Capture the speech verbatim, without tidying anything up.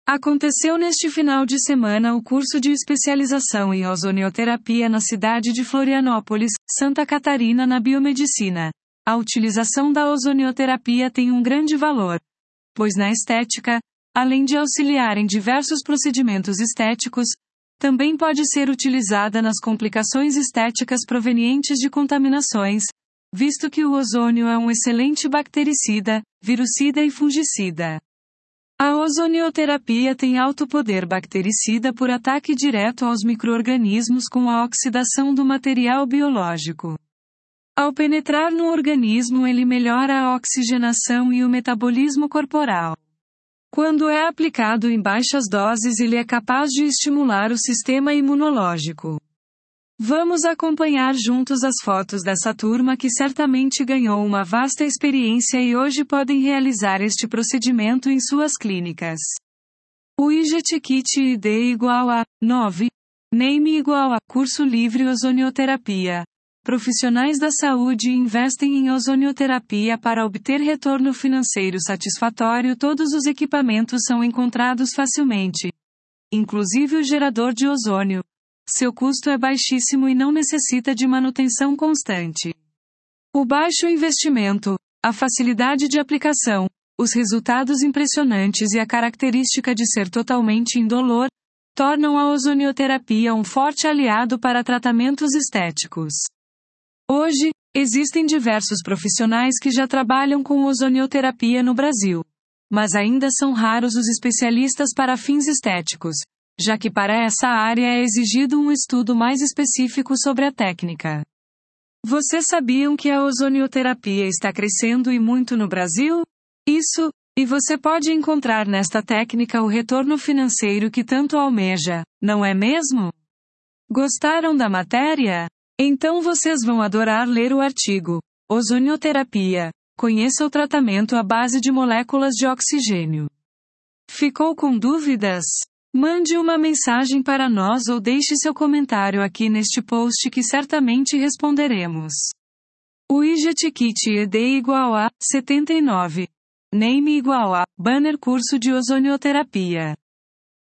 Aconteceu neste final de semana o curso de especialização em ozonioterapia na cidade de Florianópolis, Santa Catarina, na biomedicina. A utilização da ozonioterapia tem um grande valor, pois na estética, além de auxiliar em diversos procedimentos estéticos, também pode ser utilizada nas complicações estéticas provenientes de contaminações, visto que o ozônio é um excelente bactericida, virucida e fungicida. A ozonioterapia tem alto poder bactericida por ataque direto aos micro-organismos com a oxidação do material biológico. Ao penetrar no organismo, ele melhora a oxigenação e o metabolismo corporal. Quando é aplicado em baixas doses, ele é capaz de estimular o sistema imunológico. Vamos acompanhar juntos as fotos dessa turma que certamente ganhou uma vasta experiência e hoje podem realizar este procedimento em suas clínicas. O I G T Kit I D igual a nove. Name igual a curso livre ozonioterapia. Profissionais da saúde investem em ozonioterapia para obter retorno financeiro satisfatório. Todos os equipamentos são encontrados facilmente, inclusive o gerador de ozônio. Seu custo é baixíssimo e não necessita de manutenção constante. O baixo investimento, a facilidade de aplicação, os resultados impressionantes e a característica de ser totalmente indolor, tornam a ozonioterapia um forte aliado para tratamentos estéticos. Hoje, existem diversos profissionais que já trabalham com ozonioterapia no Brasil. Mas ainda são raros os especialistas para fins estéticos, já que para essa área é exigido um estudo mais específico sobre a técnica. Vocês sabiam que a ozonioterapia está crescendo e muito no Brasil? Isso, e você pode encontrar nesta técnica o retorno financeiro que tanto almeja, não é mesmo? Gostaram da matéria? Então vocês vão adorar ler o artigo. Ozonioterapia. Conheça o tratamento à base de moléculas de oxigênio. Ficou com dúvidas? Mande uma mensagem para nós ou deixe seu comentário aqui neste post que certamente responderemos. O I G T Kit E D igual a setenta e nove. Name igual a banner curso de ozonioterapia.